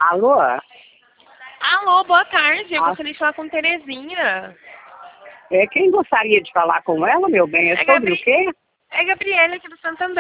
Alô? Alô, boa tarde. Eu gostaria de falar com Terezinha. Quem gostaria de falar com ela, meu bem? É sobre o quê? É Gabriela aqui do Santander.